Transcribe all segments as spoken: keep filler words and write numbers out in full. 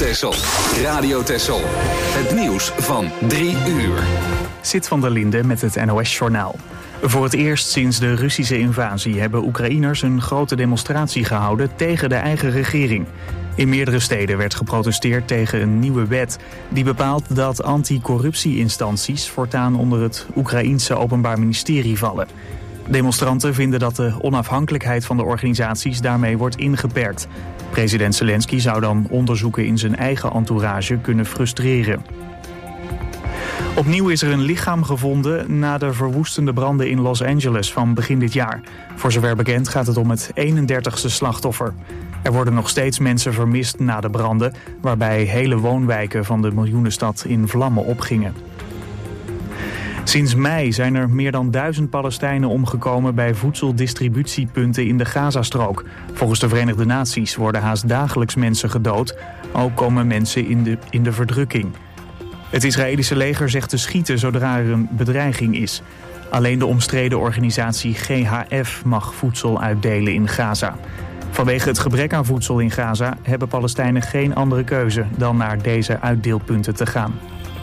Texel. Radio Texel. Het nieuws van drie uur. Sit van der Linde met het N O S-journaal. Voor het eerst sinds de Russische invasie hebben Oekraïners een grote demonstratie gehouden tegen de eigen regering. In meerdere steden werd geprotesteerd tegen een nieuwe wet die bepaalt dat anticorruptie-instanties voortaan onder het Oekraïense Openbaar Ministerie vallen. Demonstranten vinden dat de onafhankelijkheid van de organisaties daarmee wordt ingeperkt. President Zelensky zou dan onderzoeken in zijn eigen entourage kunnen frustreren. Opnieuw is er een lichaam gevonden na de verwoestende branden in Los Angeles van begin dit jaar. Voor zover bekend gaat het om het eenendertigste slachtoffer. Er worden nog steeds mensen vermist na de branden, waarbij hele woonwijken van de miljoenenstad in vlammen opgingen. Sinds mei zijn er meer dan duizend Palestijnen omgekomen bij voedseldistributiepunten in de Gazastrook. Volgens de Verenigde Naties worden haast dagelijks mensen gedood. Ook komen mensen in de, in de verdrukking. Het Israëlische leger zegt te schieten zodra er een bedreiging is. Alleen de omstreden organisatie G H F mag voedsel uitdelen in Gaza. Vanwege het gebrek aan voedsel in Gaza hebben Palestijnen geen andere keuze dan naar deze uitdeelpunten te gaan.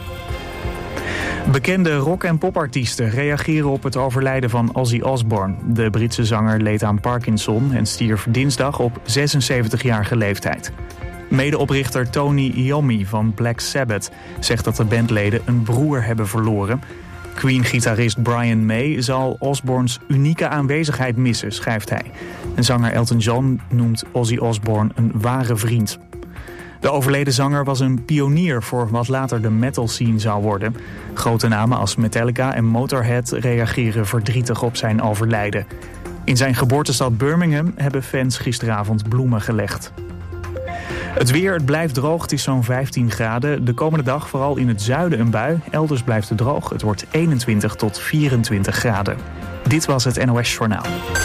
Bekende rock- en popartiesten reageren op het overlijden van Ozzy Osbourne. De Britse zanger leed aan Parkinson en stierf dinsdag op zesenzeventigjarige leeftijd. Medeoprichter Tony Iommi van Black Sabbath zegt dat de bandleden een broer hebben verloren. Queen-gitarist Brian May zal Osbournes unieke aanwezigheid missen, schrijft hij. En zanger Elton John noemt Ozzy Osbourne een ware vriend. De overleden zanger was een pionier voor wat later de metal scene zou worden. Grote namen als Metallica en Motorhead reageren verdrietig op zijn overlijden. In zijn geboortestad Birmingham hebben fans gisteravond bloemen gelegd. Het weer, het blijft droog, het is zo'n vijftien graden. De komende dag vooral in het zuiden een bui. Elders blijft het droog. Het wordt eenentwintig tot vierentwintig graden. Dit was het N O S-journaal.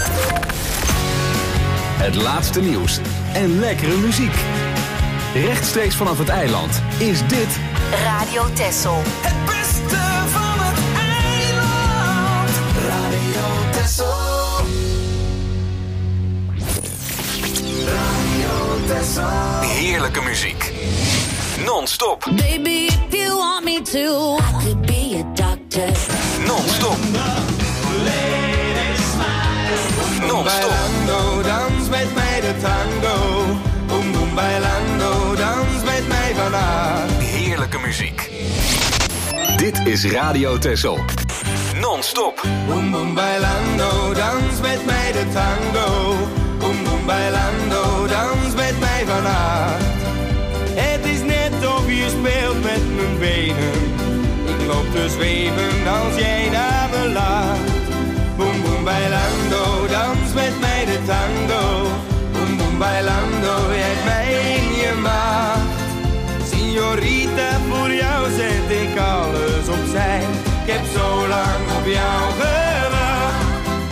Het laatste nieuws en lekkere muziek. Rechtstreeks vanaf het eiland is dit Radio Texel. Het beste van het eiland. Radio Texel. Radio Texel. Heerlijke muziek. Non-stop. Baby, if you want me to, I could be a doctor. Non-stop. Non-stop. Bailando, dans met mij de tango. Boom boom bailando, dans met mij vandaag. Heerlijke muziek. Dit is Radio Texel. Non-stop. Boom boom bailando, dans met mij de tango. Boom boom bailando, dans met mij vandaag. Het is net of je speelt met mijn benen. Ik loop te zweven als jij naar me laat. Boom boom bailando, dans met mij de tango. Boom boom bailando, jij hebt mij in je macht. Signorita, voor jou zet ik alles opzij. Ik heb zo lang op jou gewacht.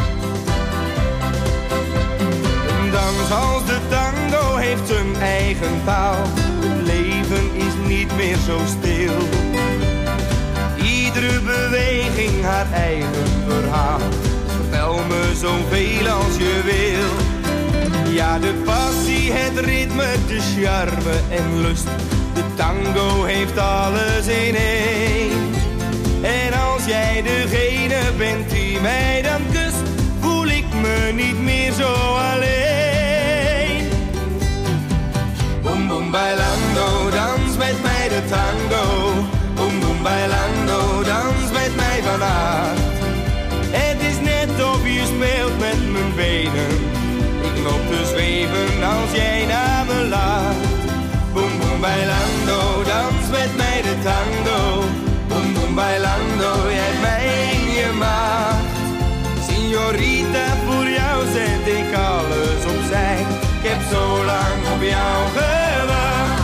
Een dans als de tango heeft zijn eigen taal. Het leven is niet meer zo stil. Iedere beweging haar eigen verhaal. Vertel me zoveel als je wil. Ja, de passie, het ritme, de charme en lust. De tango heeft alles in één. En als jij degene bent die mij dan kust, voel ik me niet meer zo alleen. Boom boom bailando, dans met mij de tango. Boom boom bailando, dans met mij vannacht. Het is net of je speelt met mijn benen. Ik loop te zweven als jij naar me laat. Boom boom bailando, dans met mij de tango. Boom boom bailando, jij hebt mij in je macht. Signorita, voor jou zet ik alles opzij. Ik heb zo lang op jou gewacht.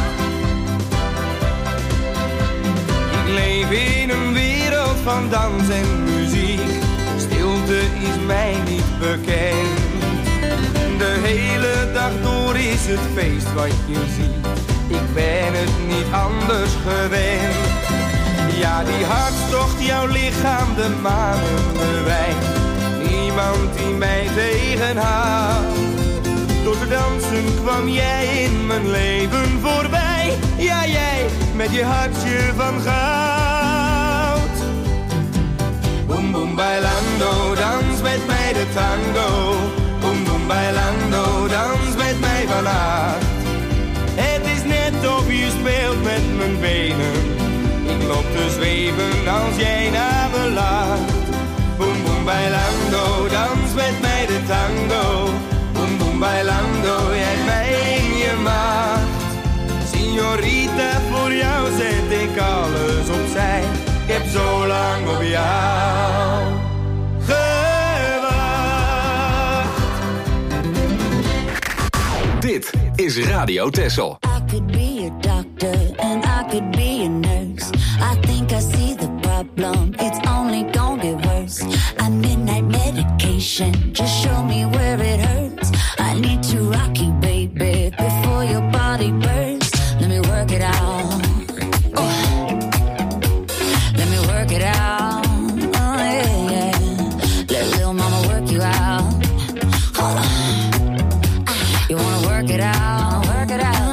Ik leef in een wereld van dans en muziek. Stilte is mij niet bekend. De hele dag door is het feest wat je ziet. Ik ben het niet anders gewend. Ja, die hartstocht, jouw lichaam, de manen bewijst. Niemand die mij tegenhoudt. Door te dansen kwam jij in mijn leven voorbij. jij, ja jij, met je hartje van goud. Boom boom bailando, dans met mij de tango. Boom boom bailando, dans met mij vannacht. Het is net of je speelt met mijn benen. Ik loop te zweven als jij naar me lacht. Boom boom bailando, dans met mij de tango. Boom boom bailando, jij hebt mij in je macht. Signorita, voor jou zet ik alles opzij. Ik heb zo lang op jou gewacht. Dit is Radio Texel. I could be a doctor and I could be a nurse. I think I see the problem, it's only gonna get worse. I midnight medication, just show me where it hurts. I need to rock you, baby, before your body bursts. Let me work it out. Oh. Let me work it out. Oh, yeah, yeah. Let little mama work you out. Hold on. You wanna work it out, work it out.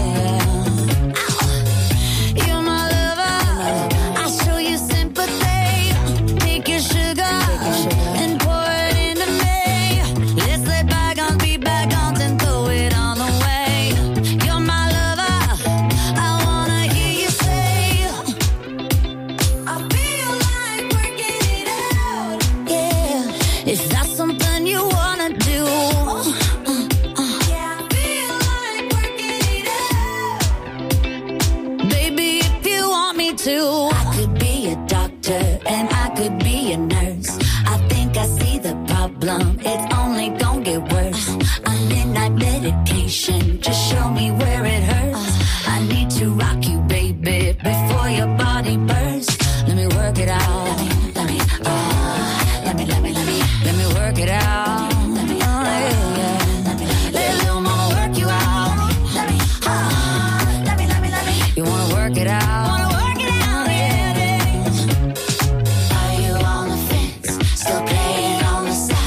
It's only gonna get worse. I'm midnight medication, just show me where it hurts. I need to rock you, baby, before your body bursts. Let me work it out. Let me, let me, uh, let me, let me, let me, let me work it out. Let me, oh, yeah, yeah. Let me, let little mama work you out. Let me, uh, let me, let me, let me. You wanna work it out? Wanna work it out, yeah, yeah. Are you on the fence? Still playing on the side?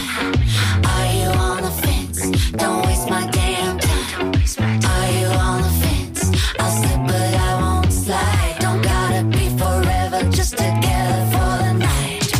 Don't waste my damn time. Are you on the fence? I'll slip but I won't slide. Don't gotta be forever, just together for the night.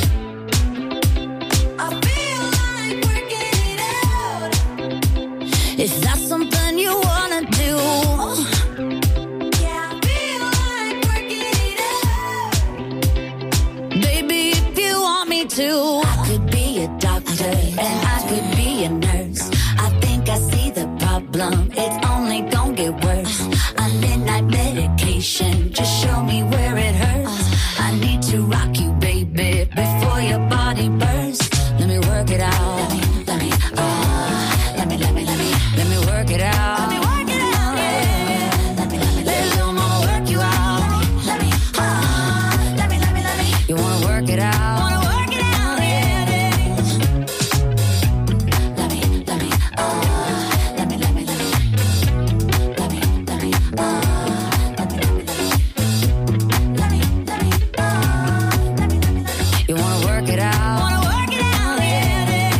I feel like working it out. If that's something you wanna do. Yeah, I feel like working it out. Baby, if you want me to, I could be a doctor and I could be a nurse. I see the problem, it's only gonna get worse. I'm midnight medication, just show me where it hurts. I need to rock you, baby, before your body bursts. Let me work it out. Let me, let me, uh, let me, let me, let me, let me work it out. Let me work it out, yeah. Let me, let me, let little mama work you out. Let me, uh, let me, let me, let me. You wanna work it out? Wanna work it out, yeah, yeah. Let me, let me, uh. You wanna work it out? Wanna work it out, yeah, yeah.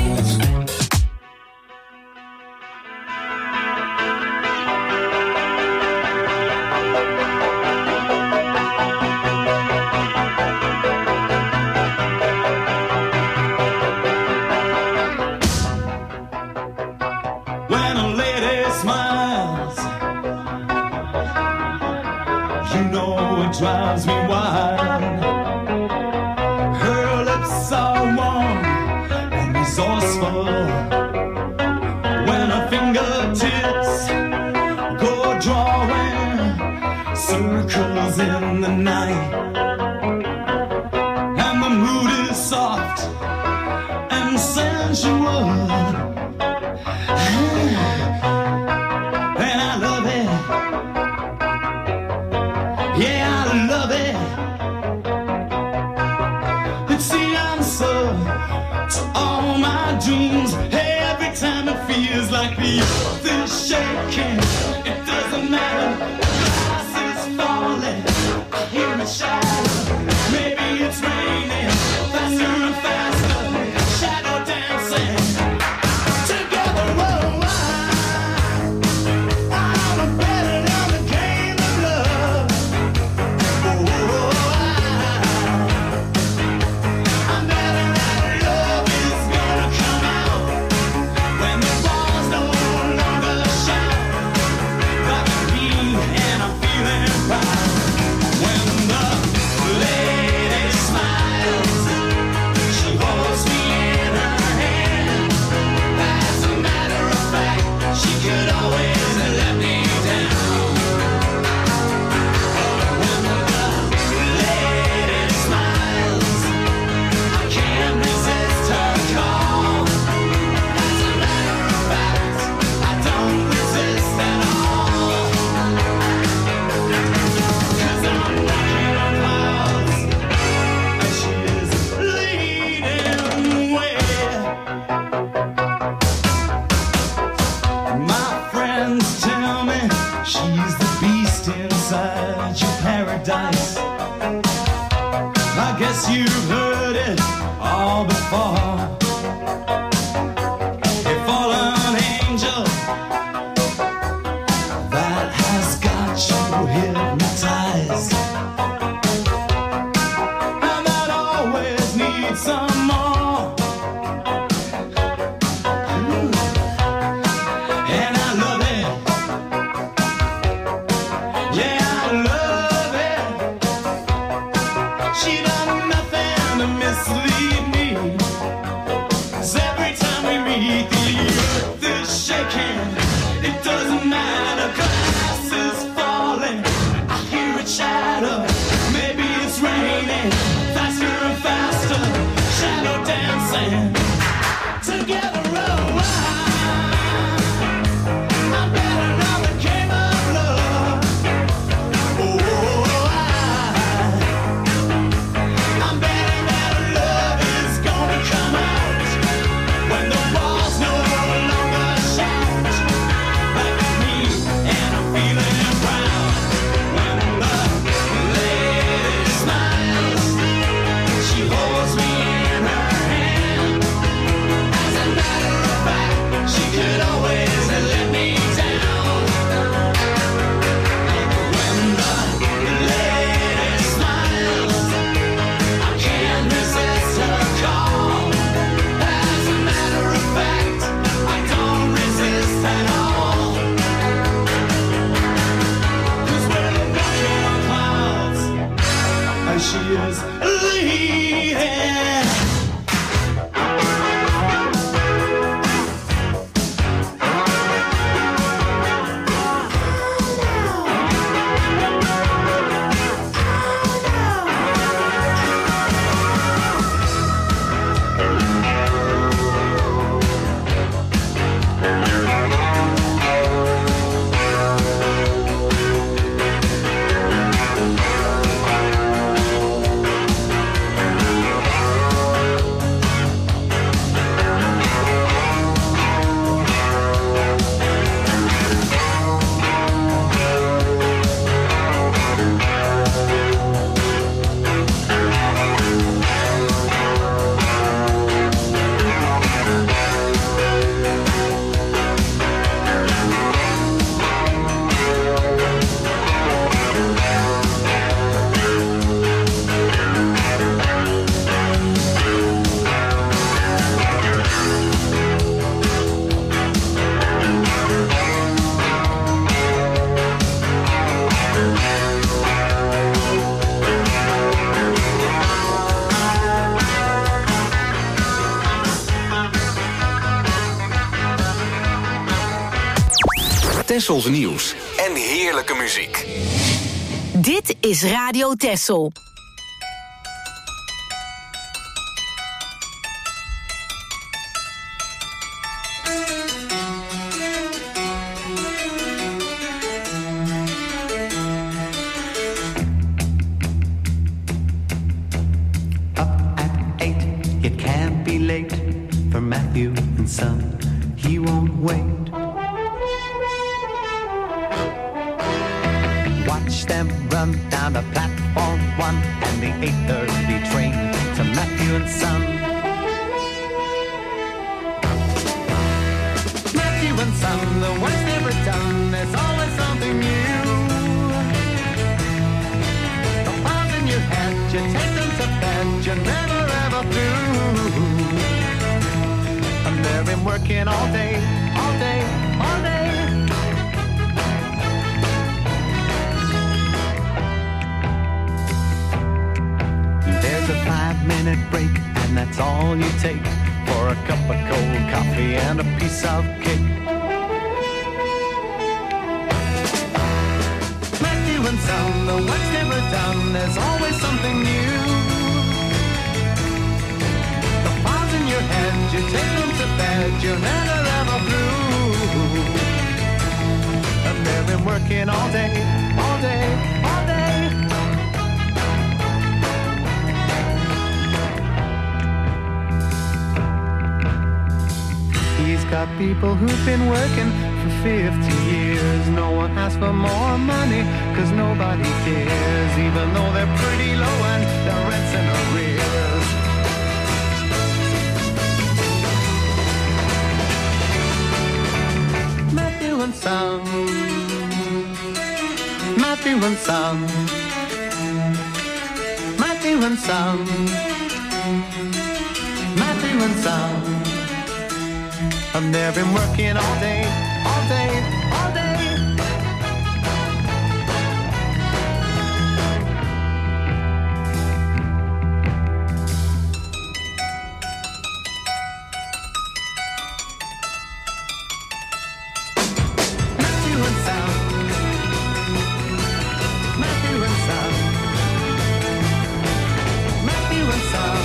When a lady smiles, you know it drives me wild. Her lips are warm and resourceful. When her fingertips go drawing circles in the night, and the mood is soft and sensual. And I love it. Yeah, I love it. It's the answer to all my dreams. Every time it feels like the earth is shaking. It doesn't matter, the glass is falling. I hear it shatter. Maybe it's raining faster and faster. Shadow dancing. Tessels nieuws en heerlijke muziek. Dit is Radio Tessel. Matthew and Son, he won't wait. Watch them run down the platform one and the eight thirty train to Matthew and Son. Matthew and Son, the work's never done, there's always something new. The files in your head, you take them to bed, you're never ever through. They've been working all day, all day, all day. There's a five-minute break, and that's all you take for a cup of cold coffee and a piece of cake. Matthew and Son, the work's never done, there's always something new. The files in your head, you take them to bed, you're never ever through. And they've been working all day, all day, all day. He's got people who've been working for fifty years. No one asks for more money, cause nobody cares, even though they're pretty low and their rent's in arrears. Matthew and Son, Matthew and Son, Matthew and Son, Matthew and Son. And they've been working all day, all day, all day. Matthew and Son, Matthew and Son, Matthew and Son,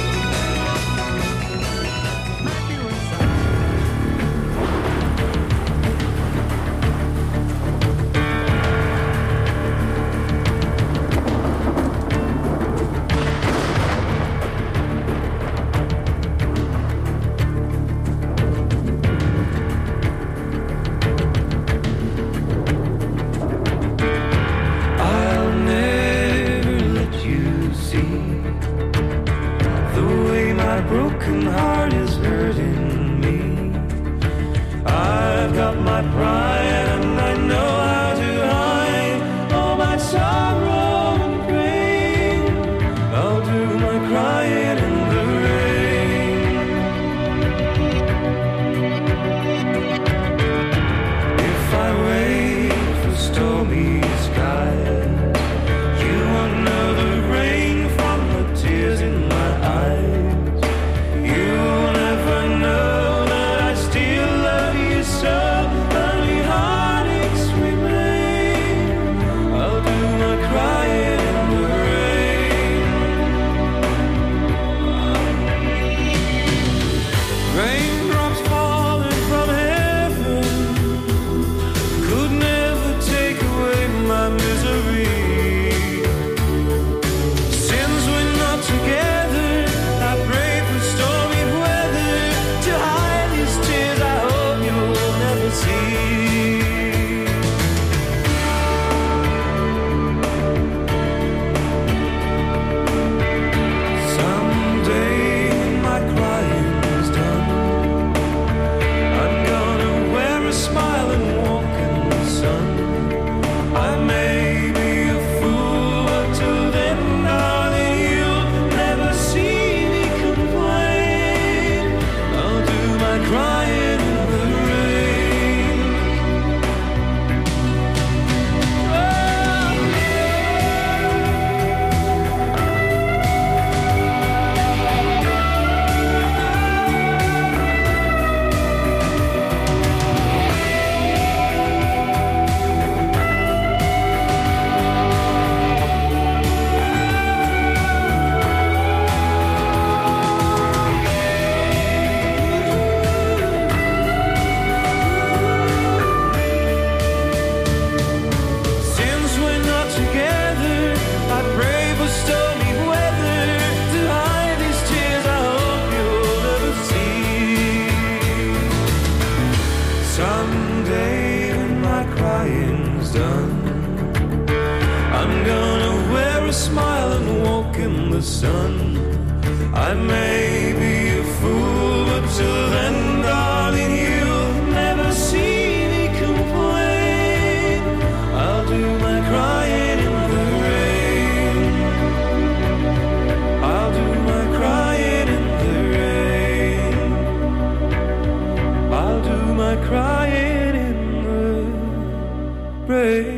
Matthew and Son. done, I'm gonna wear a smile and walk in the sun. I may be a fool, but till then, darling, you'll never see me complain. I'll do my crying in the rain. I'll do my crying in the rain. I'll do my crying in the rain.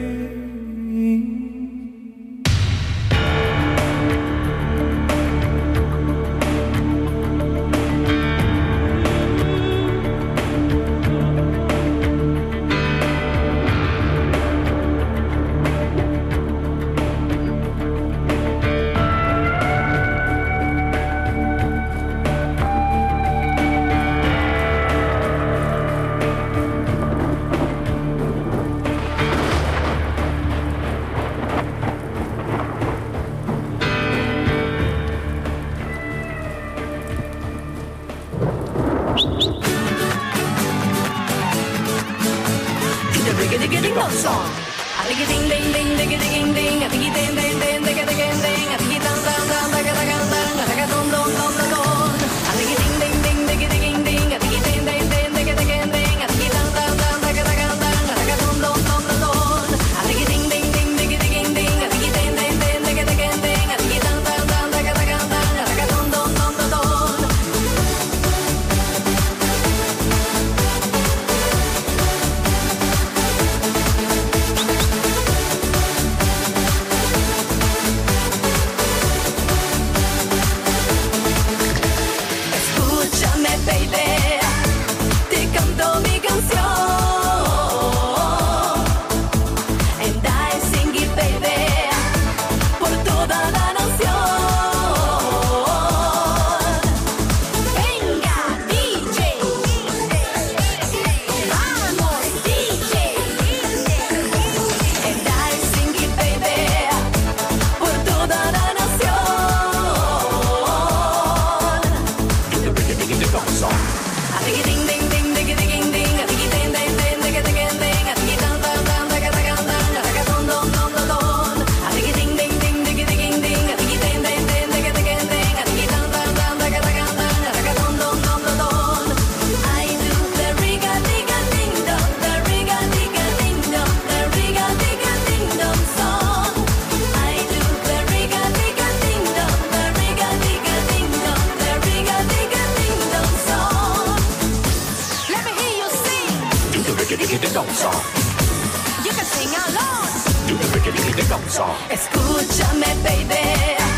Escúchame, baby,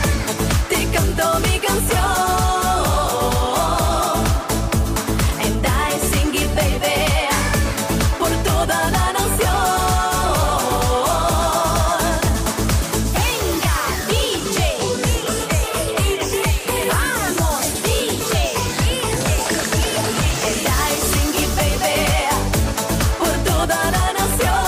te canto mi canción. And I sing it, baby, por toda la nación. Venga, D J, vamos, D J. And I sing it, baby, por toda la nación.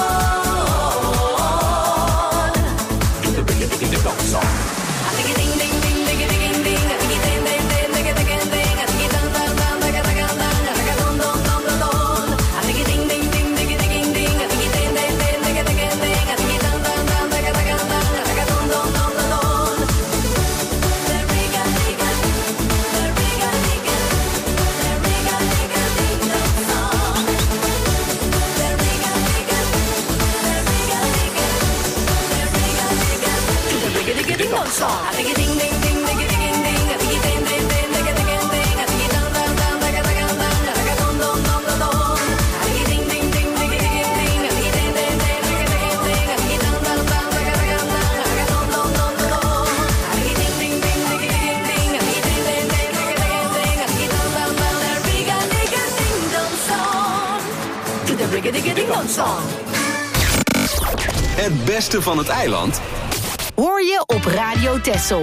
Het beste van het eiland hoor je op Radio Texel.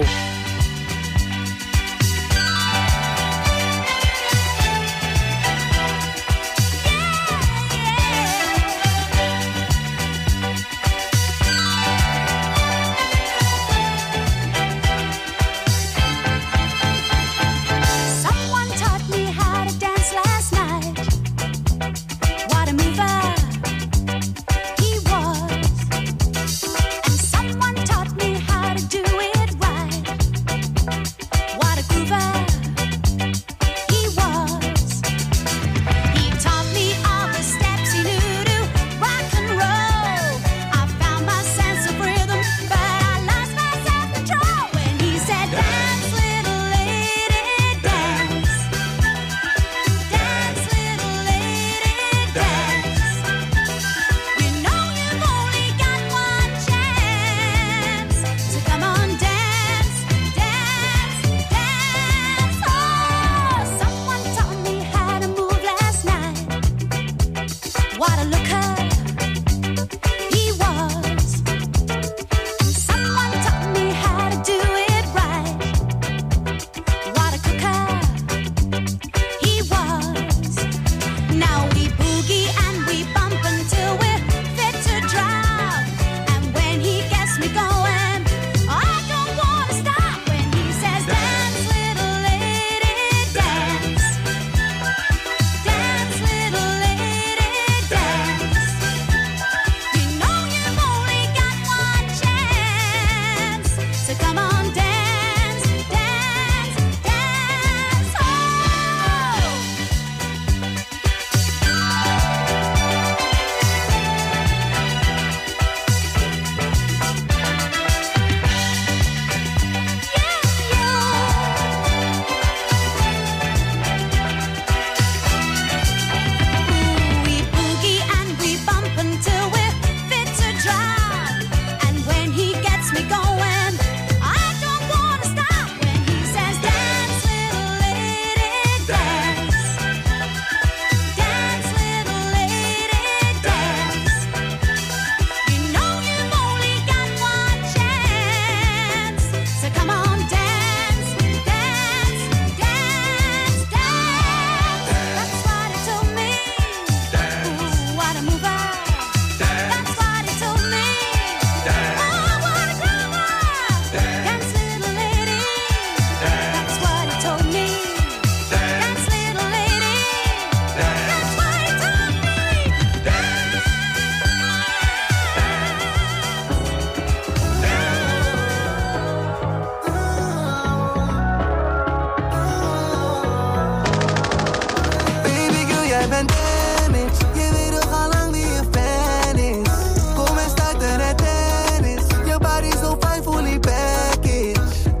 Was jij bent damaged. Je weet toch al lang wie je fan is. Kom en start er het tennis. Je body zo fijn, fully package.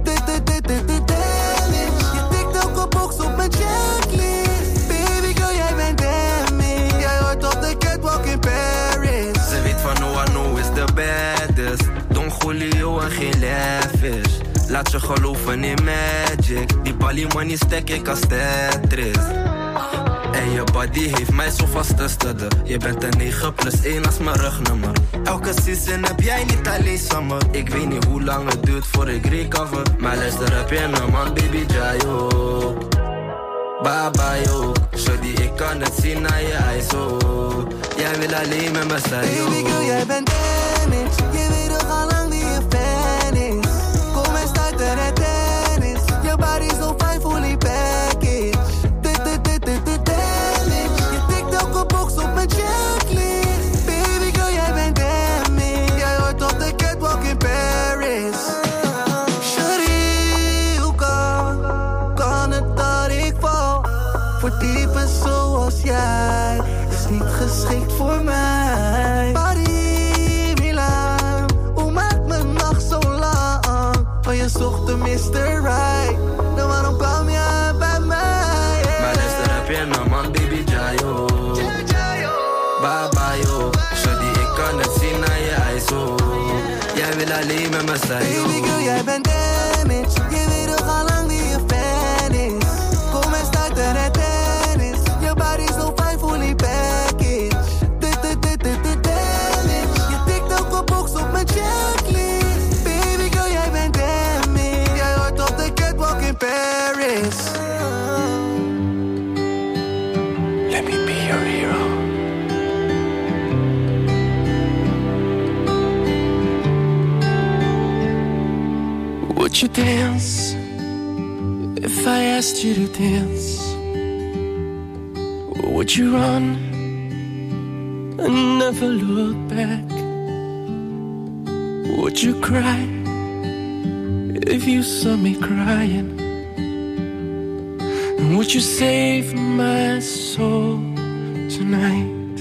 Damage. Je tikt elke box op mijn checklist. Baby girl, jij bent damaged. Jij hoort op de catwalk in Paris. Ze weet van no I know is the baddest. Don Julio en geen lavish. Laat je geloven in magic. Die Bali money stack ik als Tetris. En je body heeft mij zo vastgesteld. Je bent een negen plus één als mijn rugnummer. Elke season heb jij niet alleen summer. Ik weet niet hoe lang het duurt voor ik recover. Maar luister heb je een man, baby Jayo. Baba yo, shawty ik kan het zien naar je eyes oh. Jij wil alleen met me zijn yo. Baby girl, jij bent damaged. Je weet toch al lang wie je fan is. Kom en start er het tennis. Je body zo fijn, fully package. Je tikt elke box op mijn checklist. Baby girl, jij bent damaged. Jij hoort op de catwalk in Paris. Shawty, hoe kan, kan het dat ik val? Voor typen zoals jij is niet geschikt voor mij. Paris, Milaan, hoe maakt mijn nacht zo lang? Van je zocht de mister Right. Dan waarom kwam je bij mij? Yeah. Maar luister heb je een man, baby Jayo. Baba yo, shawty ik kan het zien naar je eyes oh. Jij wil alleen met me zijn yo. Baby girl, jij bent damaged. Je weet toch al lang wie je fan is. Kom en start er het tennis. Je body zo fijn, fully package. Je tikt elke box op mijn checklist. Baby girl, jij bent damaged. Jij hoort op de catwalk in Paris. Let me be your hero. Would you dance if I asked you to dance? Or would you run and never look back? Would you cry if you saw me crying? And would you save my soul tonight?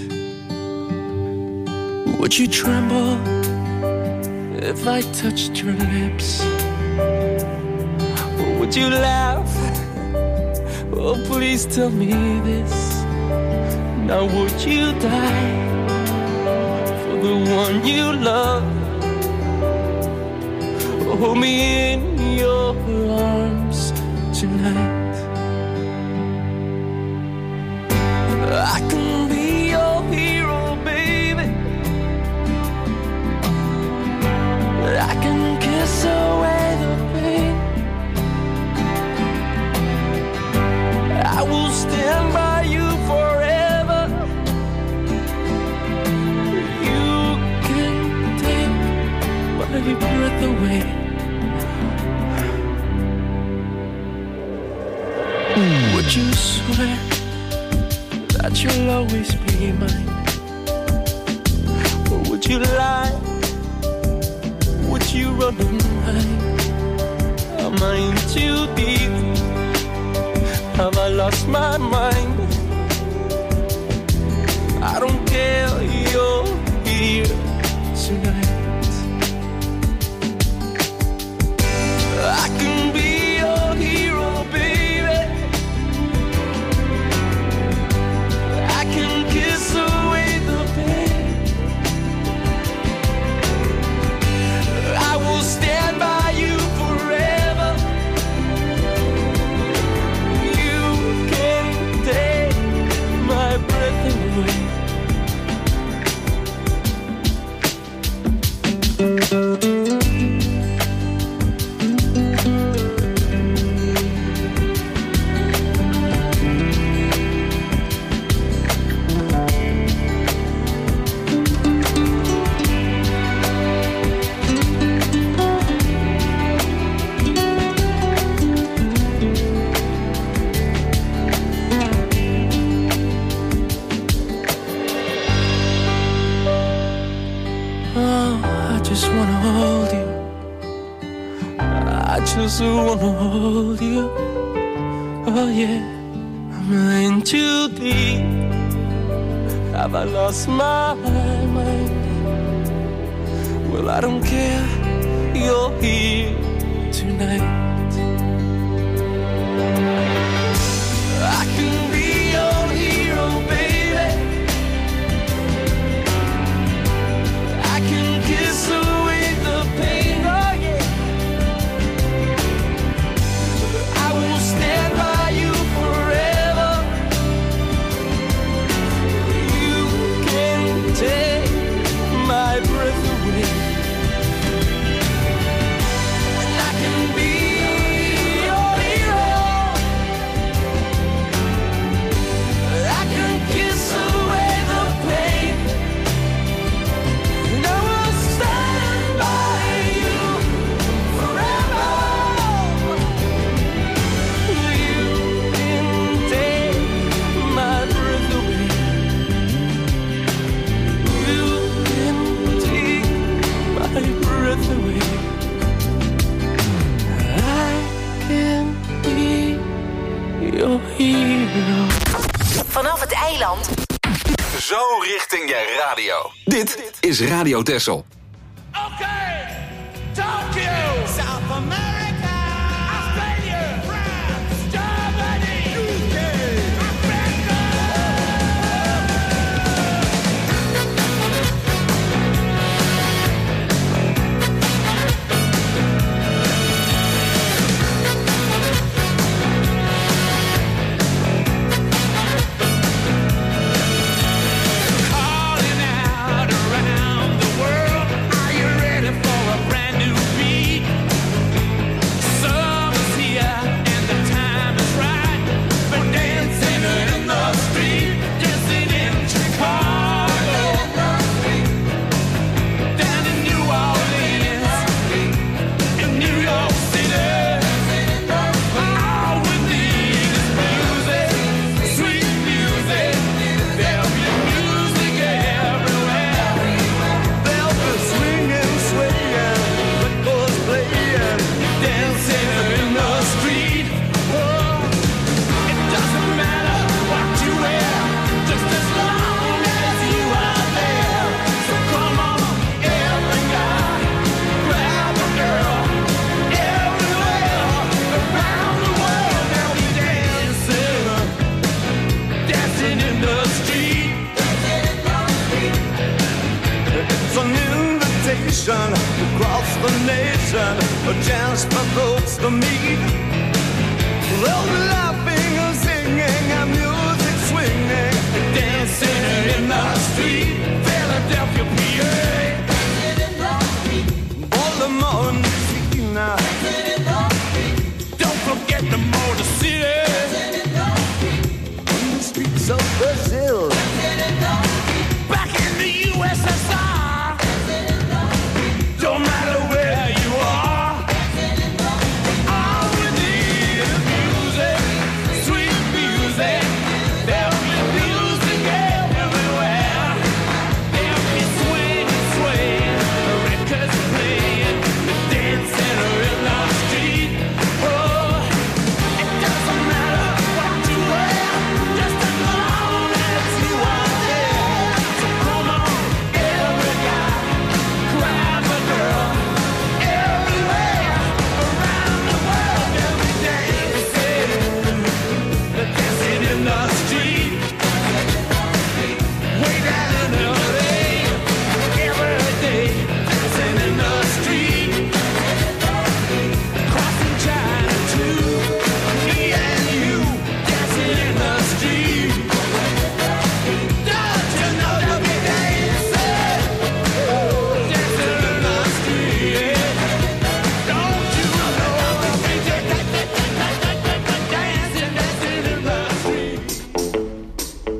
Would you tremble if I touched your lips? Or would you laugh? Oh, please tell me this. Now would you die for the one you love? Hold me in your arms tonight. I can be your hero, baby. I can kiss away the pain. I will stand by you forever. You can take my breath away. Would you swear that you'll always be mine? Or would you lie? Would you run and hide? Am I in too deep? Have I lost my mind? I don't care, you're here tonight. I can be your hero, baby. I can kiss away the pain. I will stand by you forever. You can take my breath away. Just wanna hold you. Oh yeah, I'm in too deep. Have I lost my mind? Well, I don't care, you're here tonight. I can be your hero, baby. I can kiss away the pain, oh yeah. I will stand by you forever. You can take my breath away. And I can be your hero. I can kiss away the pain. And I will stand by you forever. You can take my breath away. You can take my breath away. I can be your hero. Vanaf het eiland. Zo richting je radio. Dit is Radio Texel. Okay, Tokyo, South America, Australia, France, Germany, U K, Africa. Calling out around the world, are you ready for a brand new beat? Summer's here and the time is right for dancing in the street, dancing in Chicago, down in New Orleans, in New York City. All we need is music, sweet music. There'll be music everywhere. There'll be swinging, swaying, records playing, dancing in the street. Oh, it doesn't matter what you wear, just as long as you are there. So come on, every guy, grab a girl. Everywhere around the world, they'll be dancing, dancing in the street. It's an invitation across the nation, a chance for folks to meet. They'll be laughing and singing and music swinging, dancing in the street. Philadelphia, P A, Baltimore, Messina. Don't forget the Motor City, in the streets of Brazil, back in the U S S R. Don't matter where you are, all we need is music, sweet music. There'll be music everywhere. There'll be swing, swing, records playing, dancing in the street. Oh, it doesn't matter what you wear, just as long as you are there. So come on, every guy, grab a girl. Everywhere around the world, they'll be dancing, dancing in the street. Way down in L A, every day, dancing in the street. Crossing China too, me and you, dancing in the street. Don't you know they'll be dancing, dancing in the street? Don't you know they'll be dancing, dancing in the street?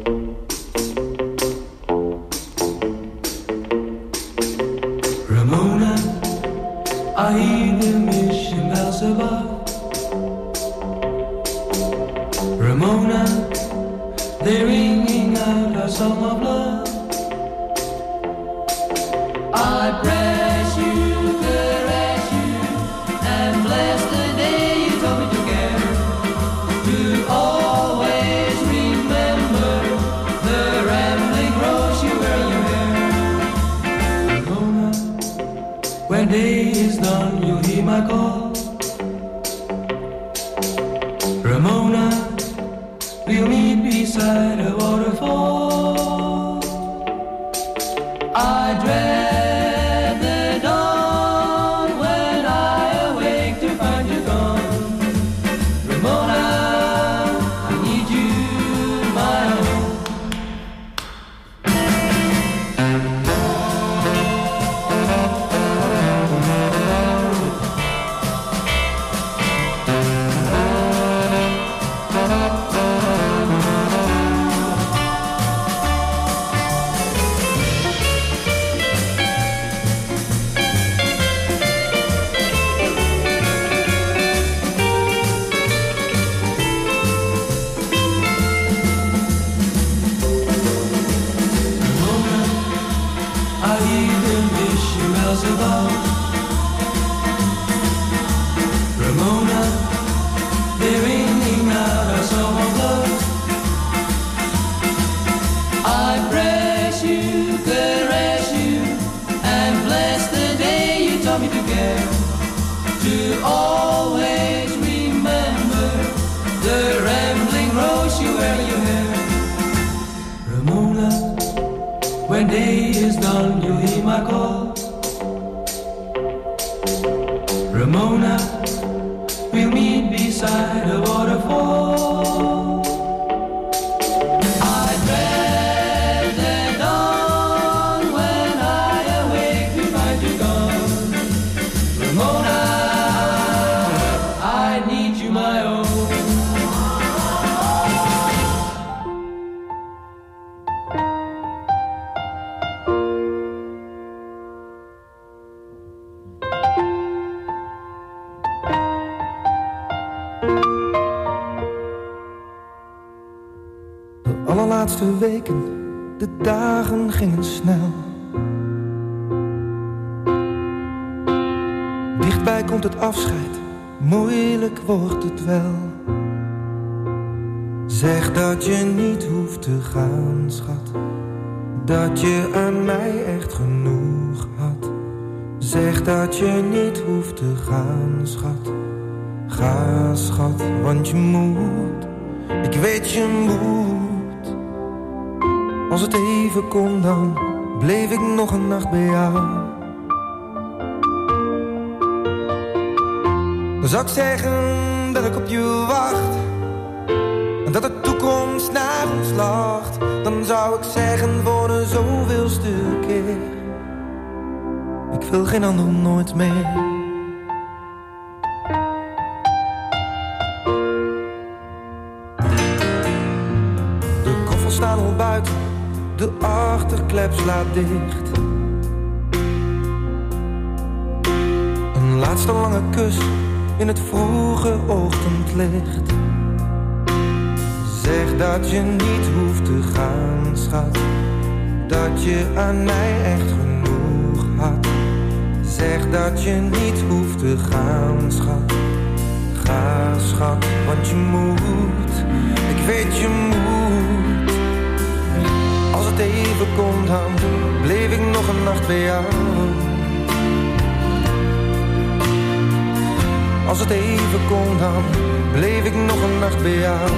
Ramona, I hear the mission bells above. Ramona, they're ringing out our song of love. I press you, caress you, and bless the day you told me together to always remember the rambling road. When day is done, you'll hear my call. Ramona, we'll meet beside a waterfall. I dread the dawn when I awake to find you gone. Ramona, I need you, my own. Ramona, they're ringing out a song of love. I press you, caress you, and bless the day you taught me to care. To always remember the rambling rose you wear in your hair. Ramona, when day is done, you'll hear my call. Ramona, we'll meet beside a waterfall. I dread the dawn when I awake to find you gone. Ramona, I need you, my own. Laatste weken, de dagen gingen snel. Dichtbij komt het afscheid, moeilijk wordt het wel. Zeg dat je niet hoeft te gaan, schat. Dat je aan mij echt genoeg had. Zeg dat je niet hoeft te gaan, schat. Ga, schat, want je moet. Ik weet je moet. Als het even kon, dan bleef ik nog een nacht bij jou. Dan zou ik zeggen dat ik op je wacht. En dat de toekomst naar ons lacht. Dan zou ik zeggen voor de zoveelste keer. Ik wil geen ander nooit meer. De koffers staan al buiten. De achterklep slaat dicht. Een laatste lange kus in het vroege ochtendlicht. Zeg dat je niet hoeft te gaan, schat. Dat je aan mij echt genoeg had. Zeg dat je niet hoeft te gaan, schat. Ga, schat, want je moet. Ik weet je moet. Als het even kon, dan bleef ik nog een nacht bij jou. Als het even kon, dan bleef ik nog een nacht bij jou.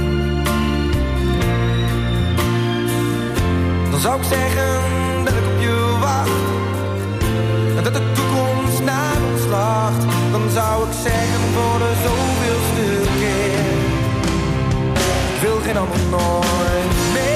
Dan zou ik zeggen dat ik op je wacht. En dat de toekomst naar ons lacht. Dan zou ik zeggen voor de zoveelste keer. Ik wil geen ander nooit meer.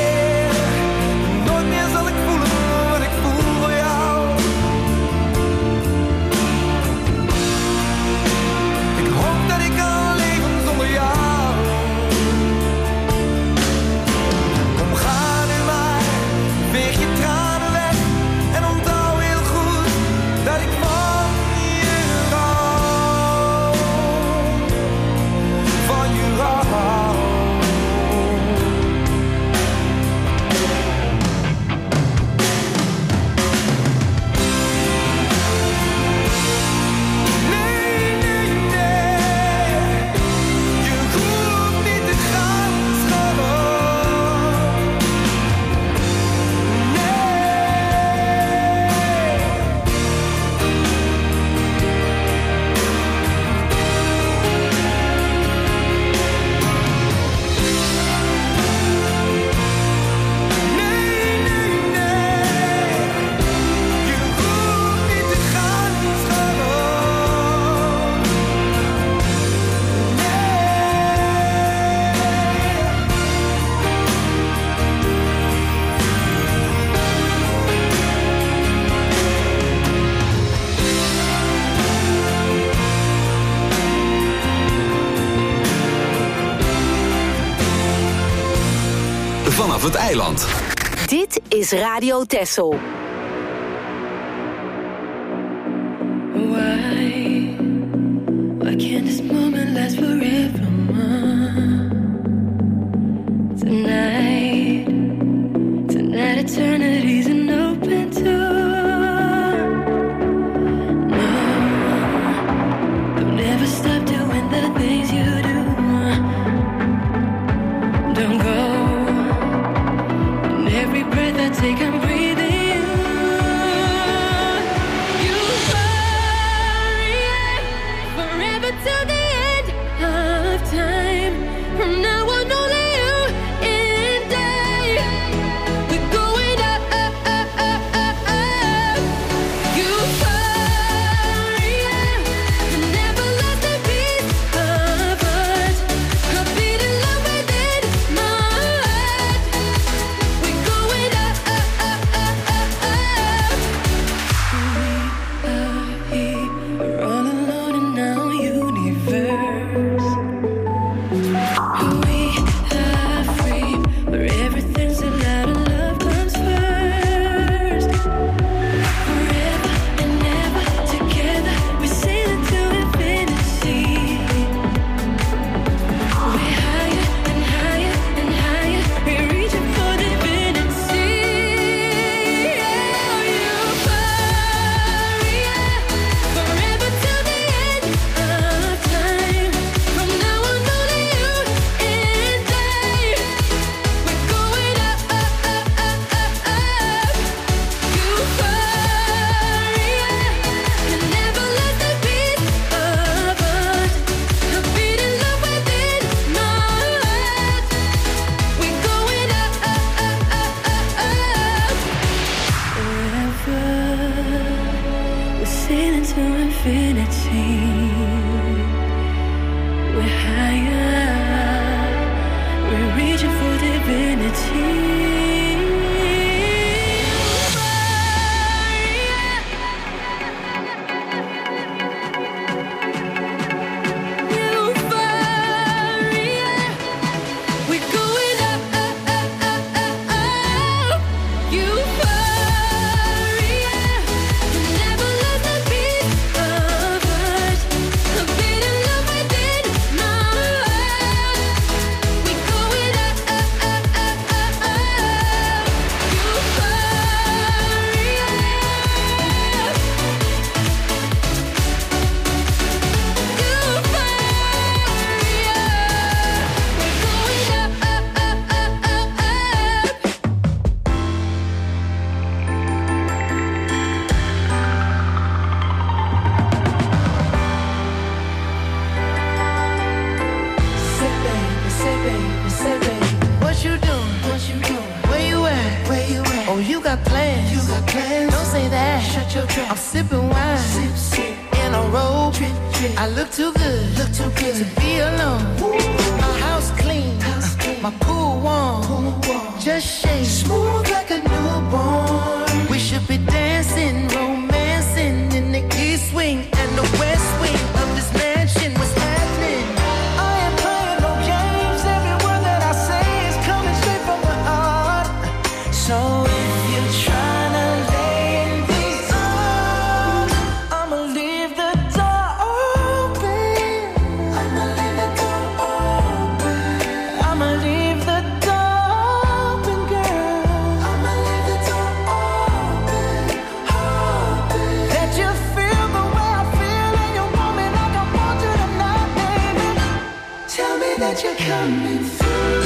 vanaf het eiland. Dit is Radio Texel. Why, why can't this moment last forever? Tonight, tonight eternity's an open door. No, don't ever stop doing the things you do. Don't go, and every breath I take I'm breathing. Till the end of time. From now on, only you and I. We're going up, up, up, up, up, up. Euphoria, never lost the beat of us. A beat in love within my heart. We're going up, up, up, up, up, up. We are here, we're all alone and now you. We are free, where everything's allowed and love comes first. Forever and ever together, we're sailing to infinity. We're higher and higher and higher, we're reaching for divinity. Oh, euphoria, forever till the end of time. From now on, only you and I. We're going up, up, up, up, up, up. Euphoria, you never lost the beat of us. A beat in love within my heart. We're going up, up, up, up, up, up. Forever, we're sailing to infinity. We're higher, we're reaching for divinity. Euphoria, we're going up, up, up, up, up, up. Euphoria, never lost the beat of us. A beat in love within my heart. We're going up, up, up, up, up, up. Euphoria. Say baby, say baby, say baby, what you doing? What you doing? Where you at? Where you at? Oh, you got plans? You got plans? Don't say that. Shut your trap. I'm sipping wine, sip, sip. In a robe. Drip, drip. I look too good, look too good to be alone. My house clean, house clean. My pool warm. Pool warm. Just shake, smooth like a newborn. We should be dancing, romancing in the east wing and the west wing of this mansion. What's happening? I ain't playing no games. Every word that I say is coming straight from the heart. So if you're trying to lay in these arms, I'ma leave the door open. I'ma leave the door open. I'ma leave the door open, girl. I'ma leave the door open, open. That you feel the way I feel and you want me like I want you tonight, baby. Tell me that you're coming through.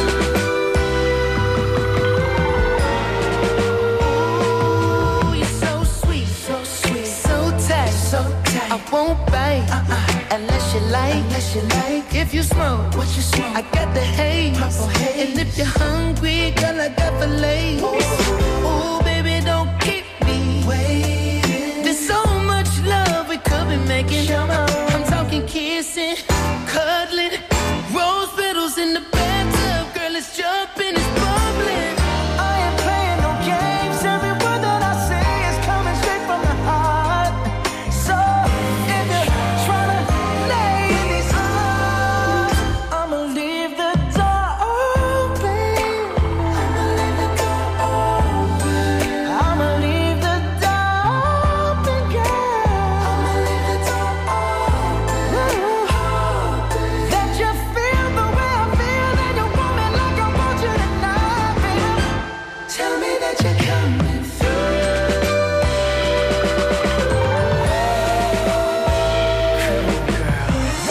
Ooh, you're so sweet, so sweet, so tight, so tight. I won't bite uh-uh. unless you like, unless you like. If you smoke, what you smoke? I got the haze. Purple haze. And if you're hungry, girl, I got fillets. Ooh, baby, don't keep me waiting. There's so much love we could be making. I'm talking kissing, cuddling, rose petals in the bathtub. Girl, it's jumping, it's bubbling. I ain't playing no games. Every word that I say is coming straight from the heart. So if you're trying to lay in these arms, I'ma leave the door open. I'ma leave that you're coming through. Cool girl.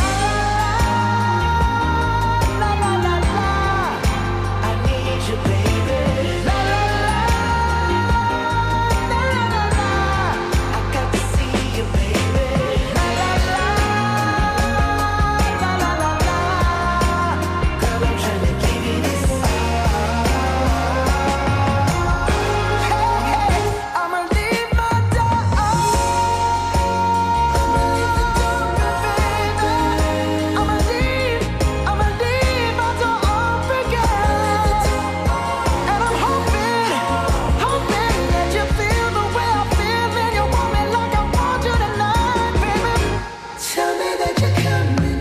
La la la la, I need you, baby. La la la, la la la, I got to see you, baby. La la la, la la la la, girl, I'm trying to give you this. I'ma leave my door I'ma leave the door open, I'ma leave, I'ma leave my door open, girl. And I'm hoping, hoping that you feel the way I feel, and you want me like I want you tonight, baby. Tell me that you're coming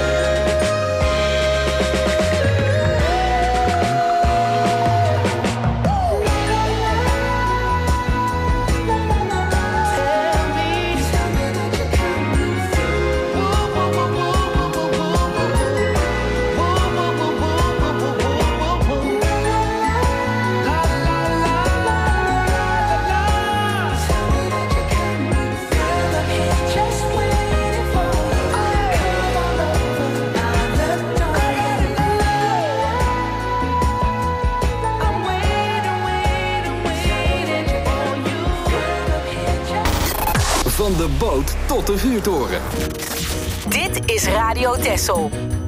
Van de boot tot de vuurtoren. Dit is Radio Texel.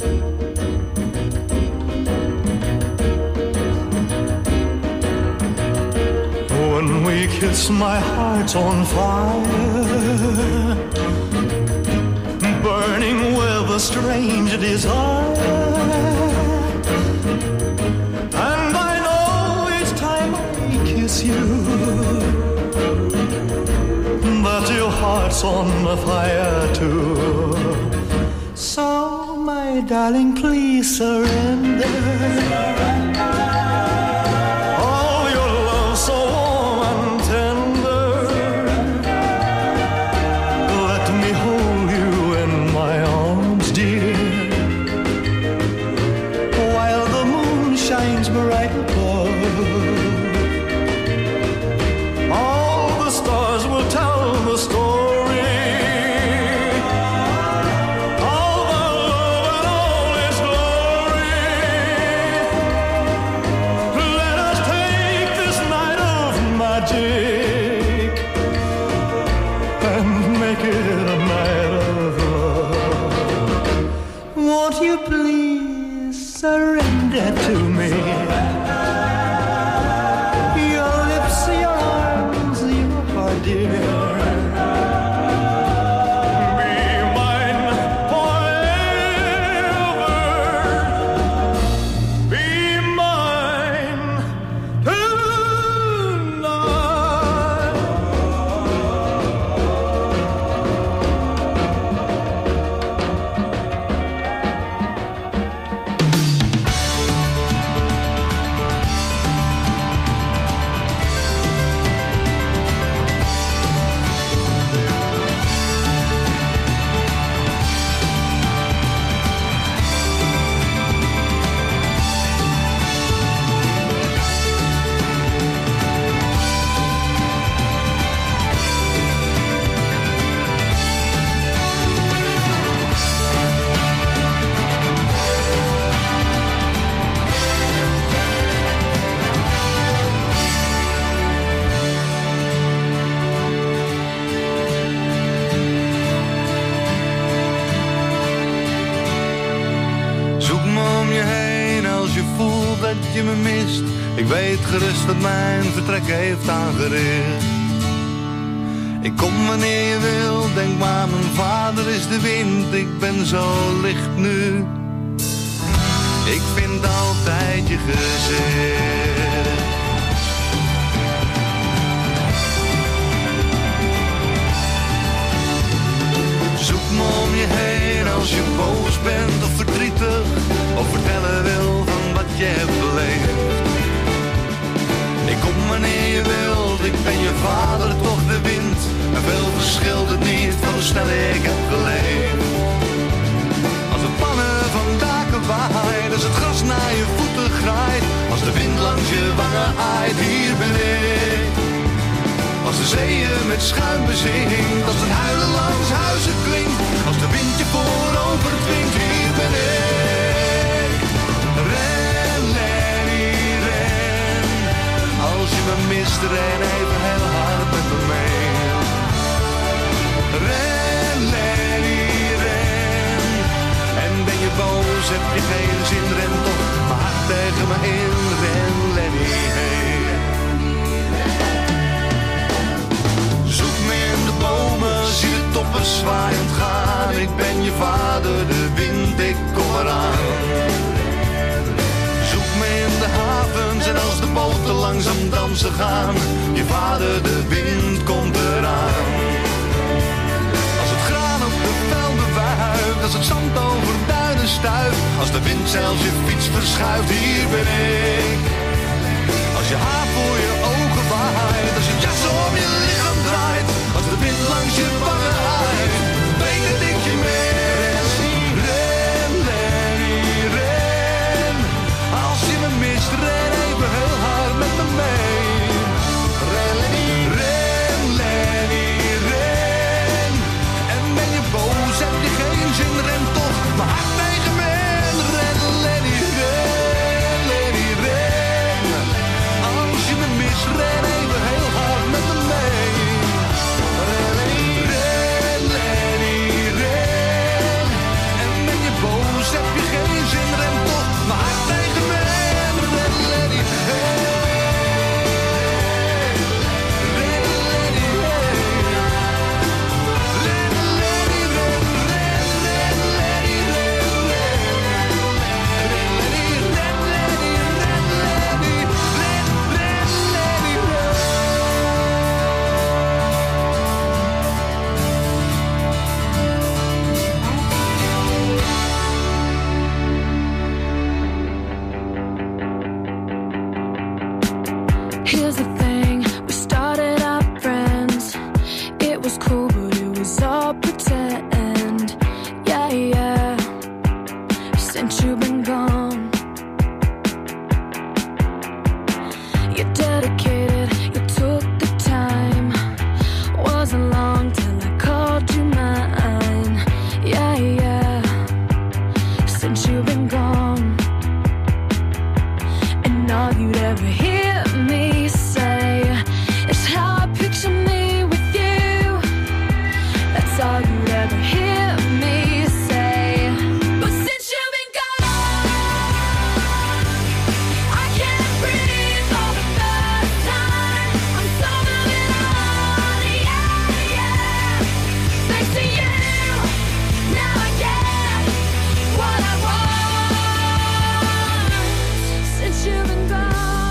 When we kiss, my heart's on fire, burning with a strange desire. And I know each time I kiss you that your heart's on fire too. So, my darling, please surrender. Oh, your love so warm and tender. Let me hold you in my arms, dear, while the moon shines bright above. All the stars will tell the story of our love and all its glory. Let us take this night of magic and make it a night of love. Won't you please surrender to me? Your lips, your arms, your heart, dear. Be mine forever. Be mine tonight. Zoek me om je heen als je voelt dat je me mist. Ik weet gerust dat mijn vertrek heeft aangericht. Ik kom wanneer je wil, denk maar mijn vader is de wind. Ik ben zo licht nu, ik vind altijd je gezicht. Zoek me om je heen als je boos bent of verdrietig, of vertellen wil van wat je hebt beleefd. Ik kom wanneer je wilt, ik ben je vader, toch de wind. En veel verschilt het niet van hoe snel ik heb geleefd. Als de pannen van daken waaien, als het gras naar je voeten graait, als de wind langs je wangen aait, hier ben ik. schuim bezinkt. Als het huilen langs huizen klinkt, als de wind je voorover dwingt. Hier ben ik. Ren, Lenny, ren. Als je me mist, ren even heel hard met me mee. Ren, Lenny, ren. En ben je boos, heb je geen zin, ren toch maar hard tegen me in. Ren, Lenny, hey. Zoek me in de bomen, zie de toppen zwaaiend gaan. Ik ben je vader, de wind, ik kom eraan. Zoek me in de havens en als de boten langzaam dansen gaan. Je vader, de wind, komt eraan. Als het graan op de velden wuift, als het zand over duinen stuift. Als de wind zelfs je fiets verschuift, hier ben ik. Als je haar voor je ogen waait, als je jas om je lichaam draait. Als de wind langs je wangen waait, weet dat ik je mee. Ren, Lenny, ren. Als je me mist, ren even heel hard met me mee. Ren, Lenny, ren, Lenny, ren. En ben je boos, heb je geen zin, ren toch maar hard tegen me in. Ren, Lenny, ren, Lenny, ren. Als je me mist, ren even heel hard met me mee. Ren, Lenny, ren, Lenny, ren. En ben je boos, heb je geen zin, ren toch maar hard tegen me in. Ren, Lenny, hey. Ren, Lenny, hey. Ren, Lenny, ren, ren, ren, Lenny, ren, ren. Ren, Lenny, ren, Lenny, ren, Lenny. Ren, ren, Lenny, ren. Here's the thing, we started out friends. It was cool, but it was all pretend. Yeah, yeah, since you've been gone. You're dedicated, you took the time. Wasn't long till I called you mine. Yeah, yeah, since you've been gone. And all you'd ever hear me say is how I picture me with you. That's all you'd ever hear me say. But since you've been gone, I can't breathe for the first time. I'm so moving on, yeah, yeah. Thanks to you, now I get what I want. Since you've been gone.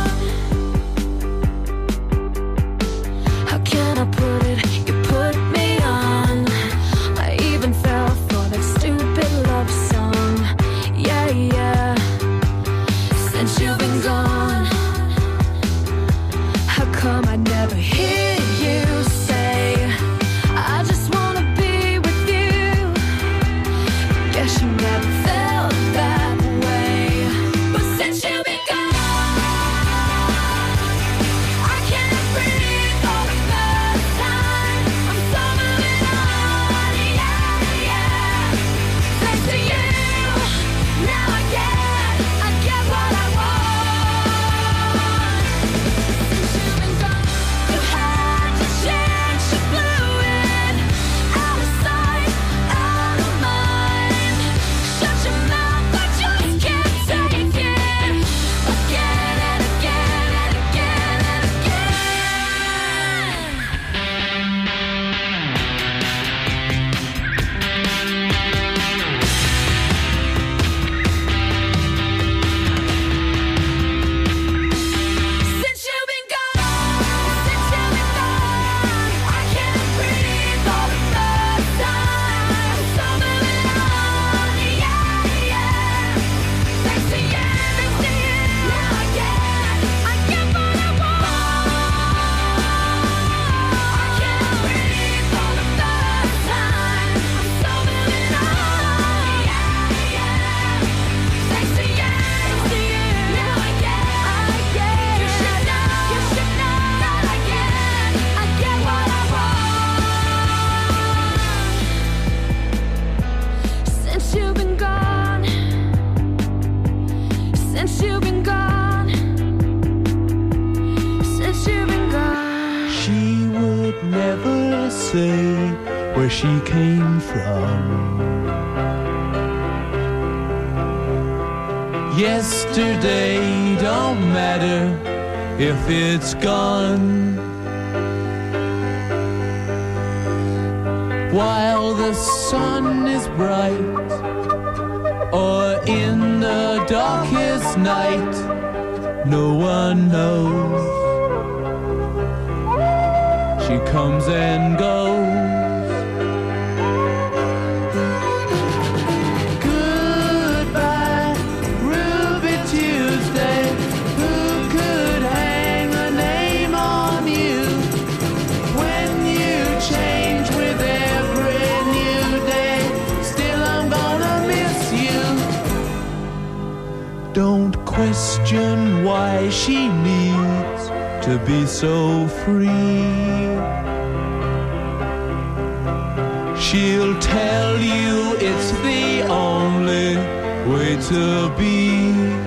How can I put it? You put me on. I even fell for that stupid love song. Yeah, yeah. Since you've been gone, how come I never hear you say, I just wanna be with you? Guess you never felt that way. But since you've been gone, I can't breathe for the first time. I'm so moving on, yeah, yeah. Thanks to you, now I get, I get what I want. Since you've been gone, you had say where she came from. Yesterday don't matter if it's gone. While the sun is bright, or in the darkest night, no one knows. She comes and goes. Goodbye, Ruby Tuesday. Who could hang a name on you when you change with every new day? Still, I'm gonna miss you. Don't question why she needs to be so free. She'll tell you it's the only way to be.